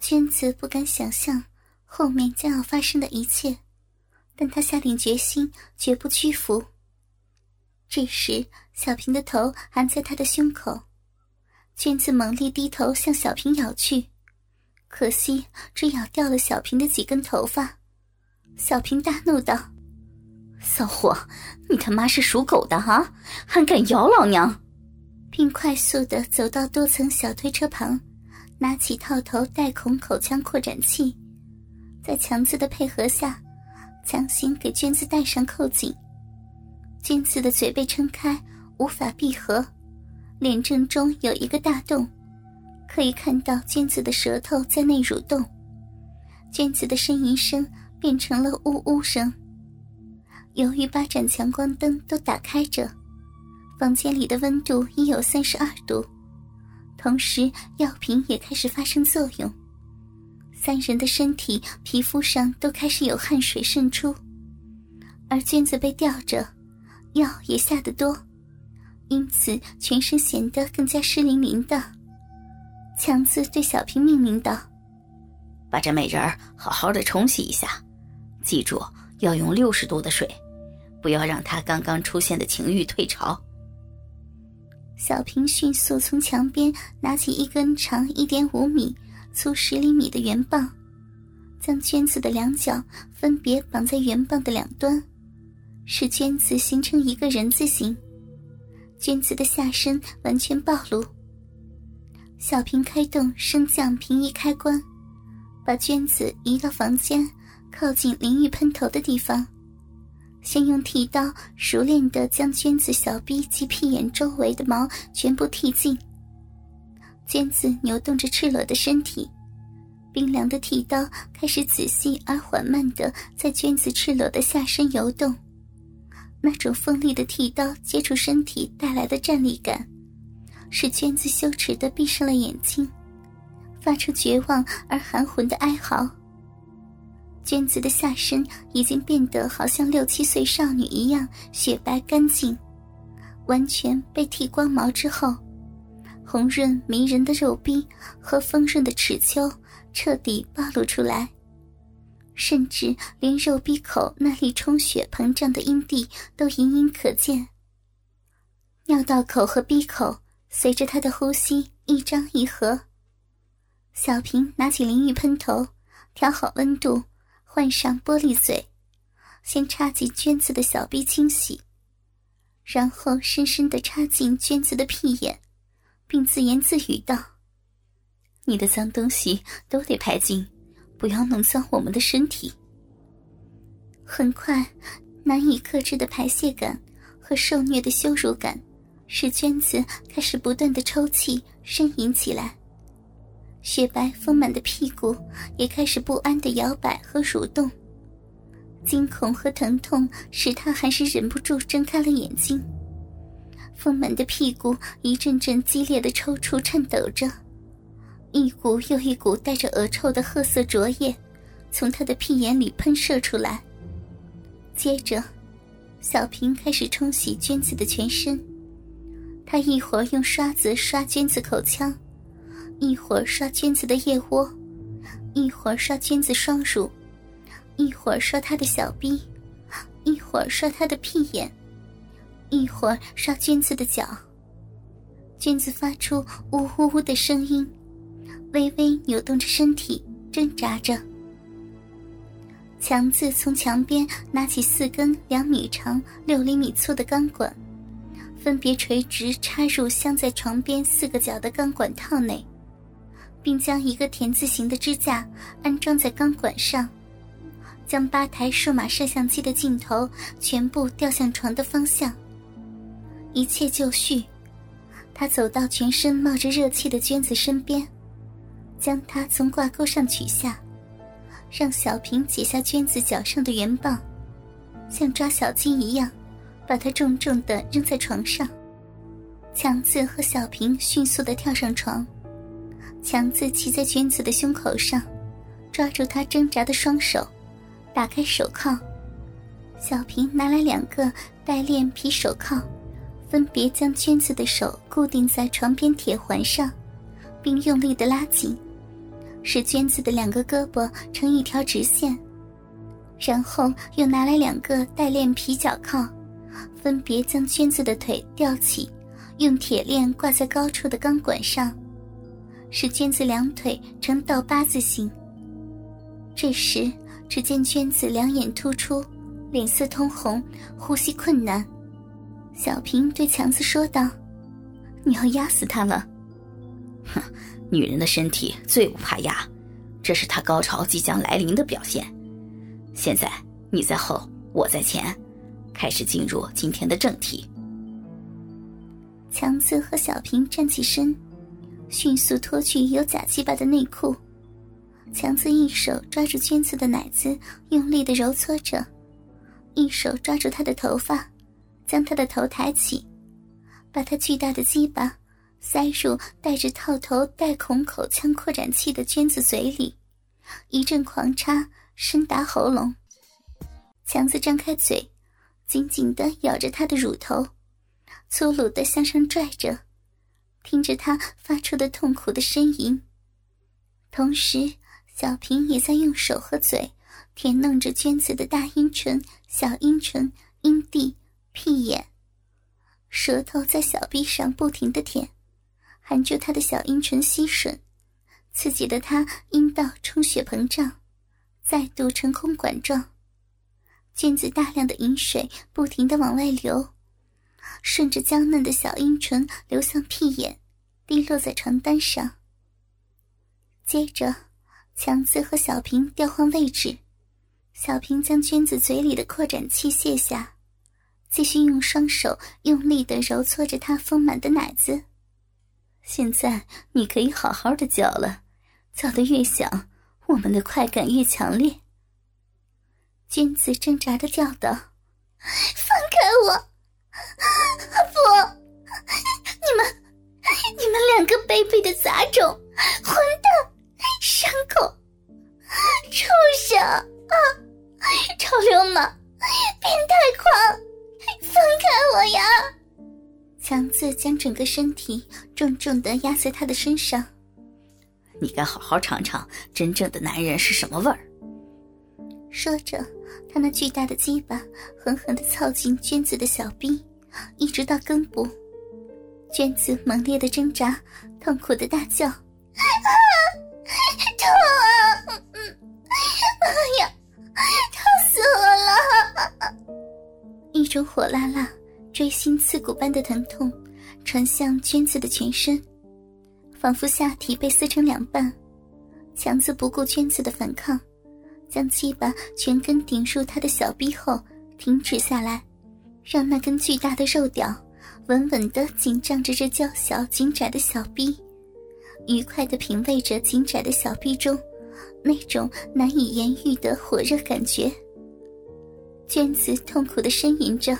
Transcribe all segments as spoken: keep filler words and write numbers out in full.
娟子不敢想象后面将要发生的一切，但她下定决心绝不屈服。这时小平的头含在她的胸口，娟子猛力低头向小平咬去，可惜只咬掉了小平的几根头发。小平大怒道： 骚货，你他妈是属狗的啊，还敢咬老娘！ 并快速地走到多层小推车旁，拿起套头带孔口腔扩展器，在强子的配合下强行给娟子戴上扣紧。娟子的嘴被撑开，无法闭合，脸正中有一个大洞，可以看到娟子的舌头在内蠕动。娟子的呻吟声变成了呜呜声。由于八盏强光灯都打开着，房间里的温度已有三十二度，同时药品也开始发生作用。三人的身体皮肤上都开始有汗水渗出，而娟子被吊着，药也下得多，因此全身显得更加湿淋淋的。强子对小平命令道： 把这美人儿好好的冲洗一下，记住要用六十度的水，不要让她刚刚出现的情欲退潮。 小平迅速从墙边拿起一根长 一点五米粗十厘米的圆棒，将娟子的两脚分别绑在圆棒的两端，使娟子形成一个人字形，娟子的下身完全暴露。小平开动升降平移开关，把娟子移到房间靠近淋浴喷头的地方，先用剃刀熟练地将娟子小臂及屁眼周围的毛全部剃尽。娟子扭动着赤裸的身体，冰凉的剃刀开始仔细而缓慢地在娟子赤裸的下身游动。那种锋利的剃刀接触身体带来的战栗感，使娟子羞耻地闭上了眼睛，发出绝望而含混的哀嚎。娟子的下身已经变得好像六七岁少女一样雪白干净，完全被剃光毛之后，红润迷人的肉壁和丰润的齿丘彻底暴露出来，甚至连肉壁口那里充血膨胀的阴蒂都隐隐可见。尿道口和鼻口随着她的呼吸一张一合。小平拿起淋浴喷头，调好温度，换上玻璃嘴，先插进娟子的小臂清洗，然后深深地插进娟子的屁眼，并自言自语道： 你的脏东西都得排尽，不要弄脏我们的身体。 很快，难以克制的排泄感和受虐的羞辱感使娟子开始不断地抽泣呻吟起来，雪白丰满的屁股也开始不安地摇摆和蠕动。惊恐和疼痛使她还是忍不住睁开了眼睛，丰满的屁股一阵阵激烈的抽搐颤抖着，一股又一股带着恶臭的褐色浊液从她的屁眼里喷射出来。接着小平开始冲洗娟子的全身，他一会儿用刷子刷娟子口腔，一会儿刷娟子的腋窝，一会儿刷娟子双乳，一会儿刷她的小臂，一会儿刷她的屁眼，一会儿刷娟子的脚。娟子发出呜呜呜的声音，微微扭动着身体挣扎着。强子从墙边拿起四根两米长六厘米粗的钢管，分别垂直插入镶在床边四个角的钢管套内，并将一个田字形的支架安装在钢管上，将八台数码摄像机的镜头全部调向床的方向。一切就绪，他走到全身冒着热气的娟子身边，将她从挂钩上取下，让小平解下娟子脚上的圆棒，像抓小鸡一样把她重重地扔在床上。强子和小平迅速地跳上床，强子骑在娟子的胸口上，抓住她挣扎的双手，打开手铐。小平拿来两个带链皮手铐，分别将娟子的手固定在床边铁环上，并用力地拉紧， 使娟子的两个胳膊成一条直线，然后又拿来两个带链皮脚铐，分别将娟子的腿吊起，用铁链挂在高处的钢管上，使娟子两腿呈倒八字形。这时只见娟子两眼突出，脸色通红，呼吸困难。小平对强子说道：你要压死他了。 哼，女人的身体最不怕压，这是她高潮即将来临的表现。现在你在后，我在前，开始进入今天的正题。 强子和小平站起身，迅速脱去有假鸡巴的内裤。强子一手抓住娟子的奶子，用力地揉搓着，一手抓住她的头发，将她的头抬起，把她巨大的鸡巴塞入带着套头带孔口腔扩展器的娟子嘴里，一阵狂插，深达喉咙。强子张开嘴，紧紧地咬着她的乳头，粗鲁地向上拽着，听着她发出的痛苦的呻吟。同时小平也在用手和嘴舔弄着娟子的大阴唇、小阴唇、阴蒂、屁眼，舌头在小臂上不停地舔，含住她的小阴唇吸吮，刺激得她阴道充血膨胀，再度成空管状。娟子大量的饮水不停地往外流，顺着娇嫩的小阴唇流向屁眼，滴落在床单上。接着强子和小平调换位置，小平将娟子嘴里的扩展器卸下，继续用双手用力地揉搓着她丰满的奶子。 现在你可以好好的叫了，叫得越响，我们的快感越强烈。 娟子挣扎地叫道：放开我！不，你们你们两个卑鄙的杂种，混蛋，牲口，畜生啊，臭流氓，变态狂，放开我呀！强子将整个身体重重地压在他的身上。 你该好好尝尝真正的男人是什么味儿。 说着，他那巨大的鸡巴狠狠地操进娟子的小臂，一直到根部。娟子猛烈地挣扎，痛苦地大叫：啊，痛啊！哎呀，痛死我了！一种火辣辣、锥心刺骨般的疼痛传向娟子的全身，仿佛下体被撕成两半。强子不顾娟子的反抗，将鸡巴全根顶入她的小臂后停止下来，让那根巨大的肉屌稳稳地紧张着这娇小紧窄的小臂，愉快地品味着紧窄的小臂中那种难以言喻的火热感觉。娟子痛苦地呻吟着，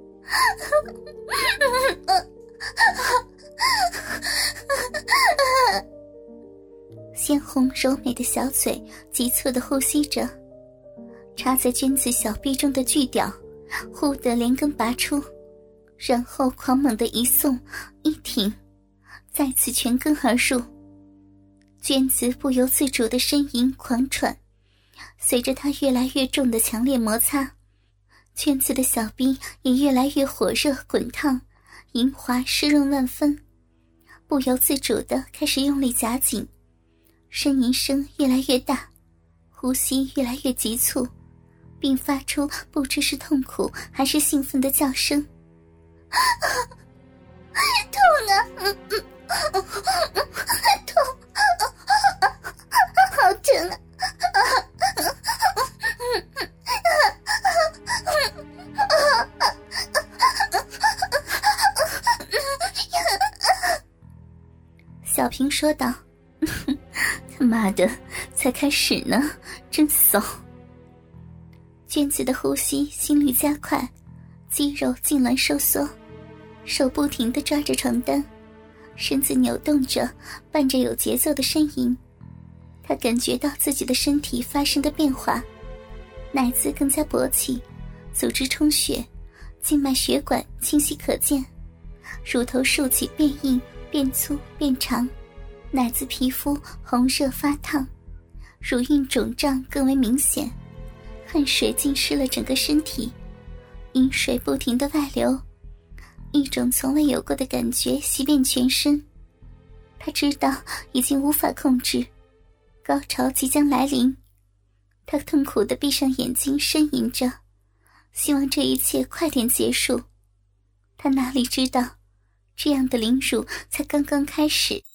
鲜红柔美的小嘴急促地呼吸着，插在娟子小臂中的巨屌忽地连根拔出，然后狂猛地一送一挺，再次全根而入。娟子不由自主地呻吟狂喘，随着她越来越重的强烈摩擦，娟子的小臂也越来越火热滚烫，莹滑湿润万分，不由自主地开始用力夹紧，呻吟声越来越大，呼吸越来越急促，并发出不知是痛苦还是兴奋的叫声。痛啊，嗯嗯嗯嗯，痛，好疼啊！小平说道： 他妈的，才开始呢，真骚。 娟子的呼吸心率加快，肌肉痉挛收缩，手不停地抓着床单，身子扭动着，伴着有节奏的呻吟。她感觉到自己的身体发生的变化，奶子更加勃起，组织充血，静脉血管清晰可见，乳头竖起变硬变粗变长， 奶子皮肤红热发烫，乳晕肿胀更为明显，汗水浸湿了整个身体，阴水不停地外流，一种从未有过的感觉袭遍全身。他知道已经无法控制，高潮即将来临。他痛苦地闭上眼睛，呻吟着，希望这一切快点结束。他哪里知道，这样的凌辱才刚刚开始。